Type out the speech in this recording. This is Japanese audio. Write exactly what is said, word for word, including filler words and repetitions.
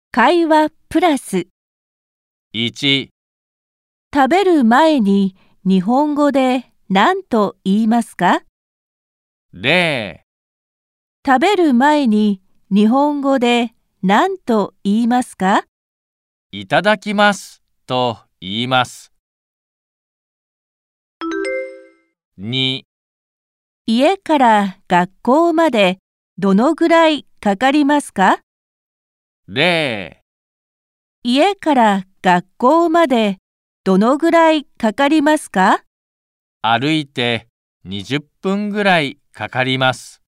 会話プラスいち、 食べる前に日本語で何と言いますか？ れ食べる前に日本語で何と言いますか？ い、いただきますと言います。に、 家から学校までどのぐらいかかりますか？ れ家から学校までどのぐらいかかりますか？ 歩いてにじゅっぷんぐらいかかります。